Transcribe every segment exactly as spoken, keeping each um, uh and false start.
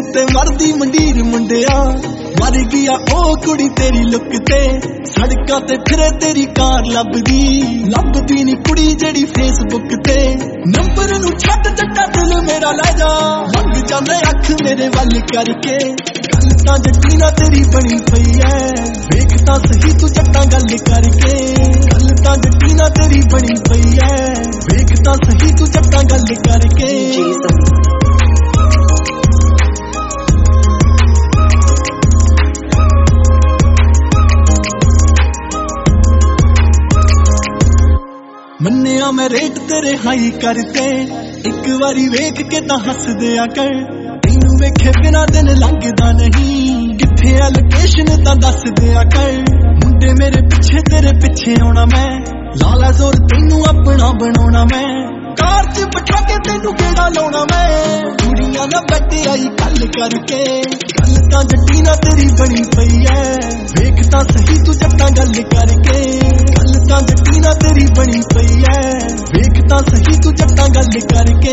उत्ते मरदी मंडीर मुंडिया मर गया ओ कुड़ी तेरी लुक ते सड़कां ते फिरे तेरी कार लभदी लभदी नी कुड़ी जेड़ी फेसबुक ते नंबर नू छड्ड जट्टा दिल मेरा लै जा मंग जाने अख मेरे वल करके गल तां जट्टी ना तेरी बनी पई है वेख तां सही तू जट्टा गल करके गल तां जट्टी ना तेरी बनी पई है वेख तां सही तू जट्टा गल करके मन्निया मैं रेट तेरे हाई करते एक बारी वेख के तां हस दिया कर तैनू वेखे बिना दिन लंघदा नहीं किथे है लोकेशन तां दस दिया कर मुंडे मेरे पिछे तेरे पिछे आउणा मैं लाला जोर तैनू अपना बनाउणा मैं कार च बिठा के तैनू गेड़ा लाउणा मैं कुड़ियां ना बैठे आई गल करके गल तां जट्टी ना तेरी बनी पई है वेख तां सही तू जट्टा गल करके गल तां जट्टी ना तेरी बनी पई है वेख तां सही तू जट्टा गल करके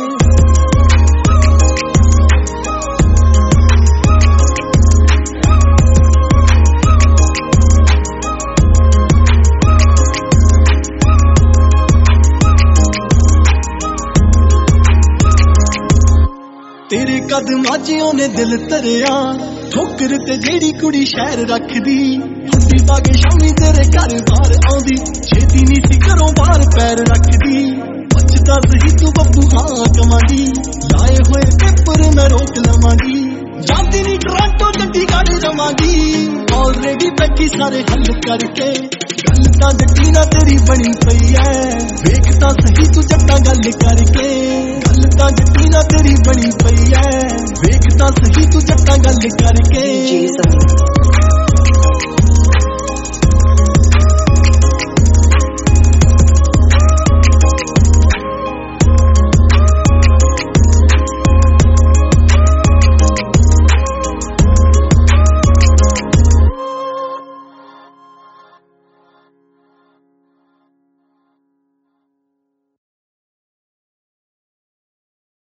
तेरे कदमां च ओने दिल धरिया ठोकर ते जेड़ी कुड़ी शहर रखदी हुंदी बागे शामी तेरे घर बाहर आउंदी छेती नी सी घरों बाहर पैर रखदी बचदा सही तू बब्बू हाँ कमांडी लाए होए पेपर मैं रोक लवांगी जानदी नी टोरंटो चंडीगढ़ रवांगी ऑलरेडी बैठी सारे हल करके गल तां जट्टी ना तेरी बनी पई है वेख तां सही तू जट्टा गल करके गल तां जट्टी ना तेरी बनी पई है वेख तां सही तू जट्टा गल करके